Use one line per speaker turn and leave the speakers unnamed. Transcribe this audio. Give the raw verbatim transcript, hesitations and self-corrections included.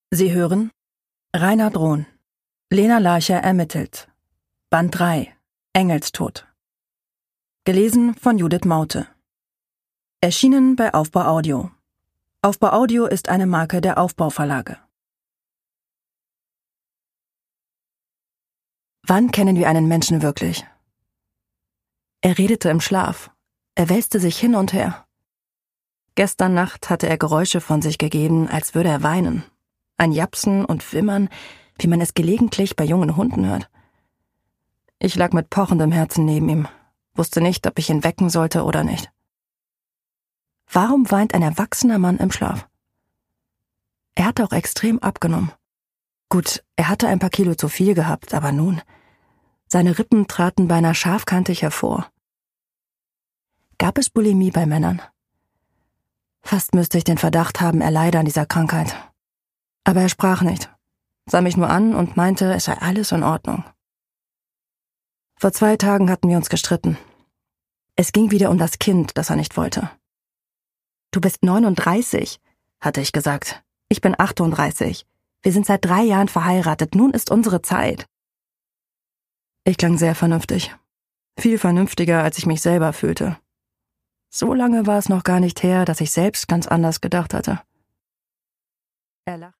Sie hören Reinhard Rohn, Lena Larcher ermittelt, Band drei, Engelstod. Gelesen von Judith Maute. Erschienen bei Aufbau Audio. Aufbau Audio ist eine Marke der Aufbau Verlage. Wann kennen wir einen Menschen wirklich? Er redete im Schlaf. Er wälzte sich hin und her. Gestern Nacht hatte er Geräusche von sich gegeben, als würde er weinen. Ein Japsen und Wimmern, wie man es gelegentlich bei jungen Hunden hört. Ich lag mit pochendem Herzen neben ihm, wusste nicht, ob ich ihn wecken sollte oder nicht. Warum weint ein erwachsener Mann im Schlaf? Er hatte auch extrem abgenommen. Gut, er hatte ein paar Kilo zu viel gehabt, aber nun... Seine Rippen traten beinahe scharfkantig hervor. Gab es Bulimie bei Männern? Fast müsste ich den Verdacht haben, er leide an dieser Krankheit. Aber er sprach nicht, sah mich nur an und meinte, es sei alles in Ordnung. Vor zwei Tagen hatten wir uns gestritten. Es ging wieder um das Kind, das er nicht wollte. »Du bist neununddreißig«, hatte ich gesagt. »Ich bin achtunddreißig. Wir sind seit drei Jahren verheiratet. Nun ist unsere Zeit.« Ich klang sehr vernünftig. Viel vernünftiger, als ich mich selber fühlte. So lange war es noch gar nicht her, dass ich selbst ganz anders gedacht hatte. Er lachte.